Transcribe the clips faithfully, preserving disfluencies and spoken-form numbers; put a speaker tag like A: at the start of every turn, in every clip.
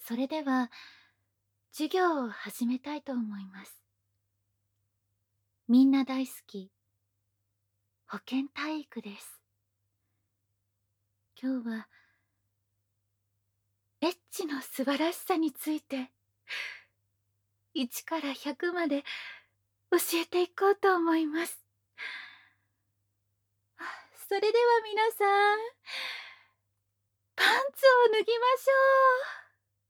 A: それでは授業を始めたいと思います。みんな大好き保健体育です。今日はエッチの素晴らしさについていちからひゃくまで教えていこうと思います。それでは皆さん、パンツを脱ぎましょう。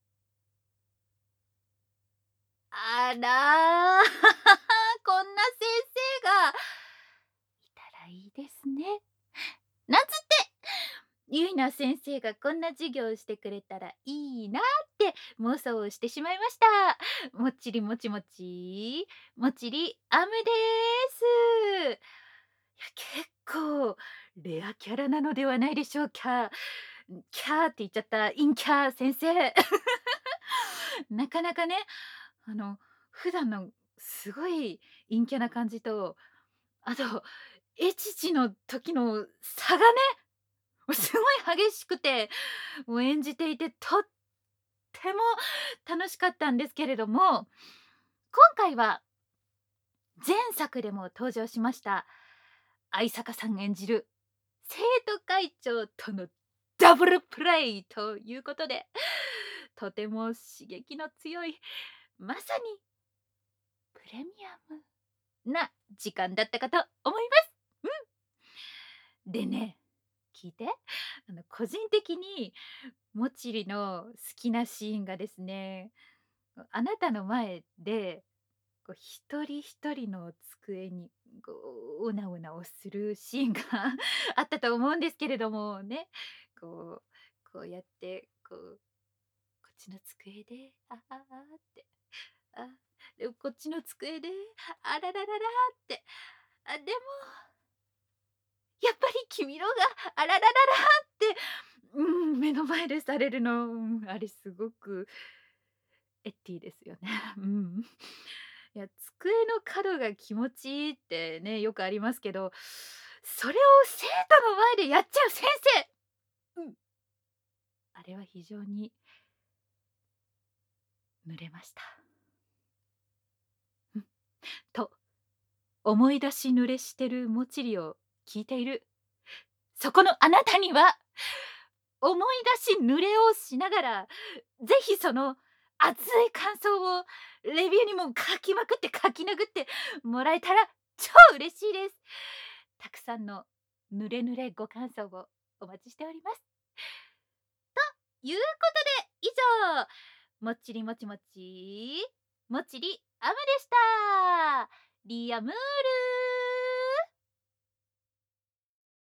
A: あらーこんな先生がいたらいいですね。なんつってゆいな先生がこんな授業をしてくれたらいいなって妄想をしてしまいました。もっちりもちもちもちりあむです。いや、結構レアキャラなのではないでしょうか。キャーって言っちゃった陰キャ先生なかなかね、あの普段のすごい陰キャな感じと、あとエチチの時の差がね、すごい激しくて、もう演じていてとっても楽しかったんですけれども、今回は前作でも登場しました相坂さん演じる生徒会長とのダブルプレイということで、とても刺激の強い、まさにプレミアムな時間だったかと思います。うん、でね、聞いて、あの個人的にもちりの好きなシーンがですね、あなたの前でこう一人一人の机にこうおなおなをするシーンがあったと思うんですけれどもね、こうこうやってこうこっちの机であああってあでもこっちの机であららららってあでもやっぱり君のがあららららって、うん、目の前でされるの、うん、あれすごくエッティですよね。うん。いや、机の角が気持ちいいってね、よくありますけど、それを生徒の前でやっちゃう先生、うん、あれは非常に濡れました。うん、と思い出し濡れしてるもちりを聞いているそこのあなたには、思い出し濡れをしながら、ぜひその熱い感想をレビューにも書きまくって書き殴ってもらえたら超嬉しいです。たくさんの濡れ濡れご感想をお待ちしております。ということで以上、もっちりもちもちもちりあむでした。リアムール。